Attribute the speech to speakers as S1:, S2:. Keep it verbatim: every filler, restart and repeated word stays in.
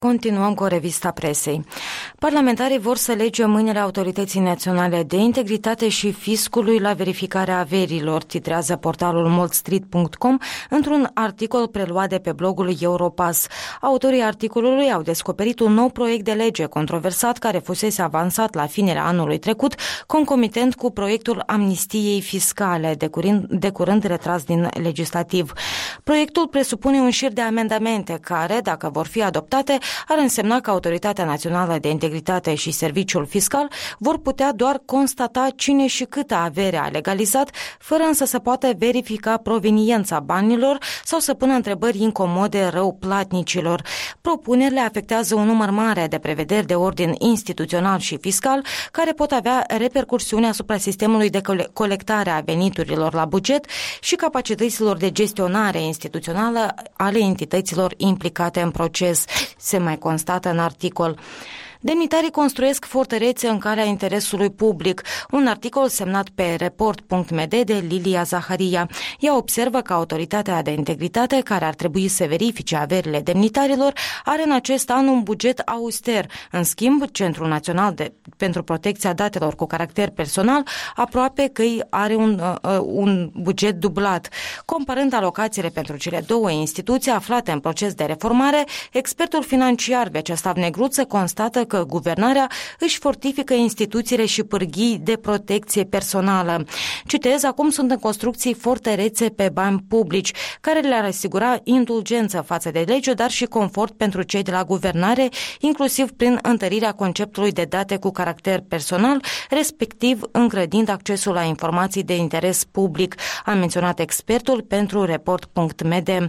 S1: Continuăm cu revista presei. Parlamentarii vor să lege mâinile Autorității Naționale de Integritate și Fiscului la verificarea averilor, titrează portalul moldstreet punct com într-un articol preluat de pe blogul Europass. Autorii articolului au descoperit un nou proiect de lege controversat care fusese avansat la finele anului trecut, concomitent cu proiectul amnistiei fiscale, de curând, de curând retras din legislativ. Proiectul presupune un șir de amendamente care, dacă vor fi adoptate, ar însemna că Autoritatea Națională de Integritate și Serviciul Fiscal vor putea doar constata cine și câtă avere a legalizat, fără însă să poată verifica proveniența banilor sau să pună întrebări incomode răuplatnicilor. Propunerile afectează un număr mare de prevederi de ordin instituțional și fiscal care pot avea repercursiuni asupra sistemului de colectare a veniturilor la buget și capacităților de gestionare instituțională ale entităților implicate în proces, se mai constată în articol. Demnitarii construiesc fortărețe în calea interesului public, un articol semnat pe report punct m d de Lilia Zaharia. Ea observă că Autoritatea de Integritate, care ar trebui să verifice averile demnitarilor, are în acest an un buget auster. În schimb, Centrul Național de, pentru Protecția Datelor cu caracter personal aproape că are un, uh, un buget dublat. Comparând alocațiile pentru cele două instituții aflate în proces de reformare, expertul financiar Vyacheslav Negruță constată că guvernarea își fortifică instituțiile și pârghii de protecție personală. Citez, acum sunt în construcții fortărețe pe bani publici, care le-ar asigura indulgență față de lege, dar și confort pentru cei de la guvernare, inclusiv prin întărirea conceptului de date cu caracter personal, respectiv îngrădind accesul la informații de interes public, a menționat expertul pentru report punct m d.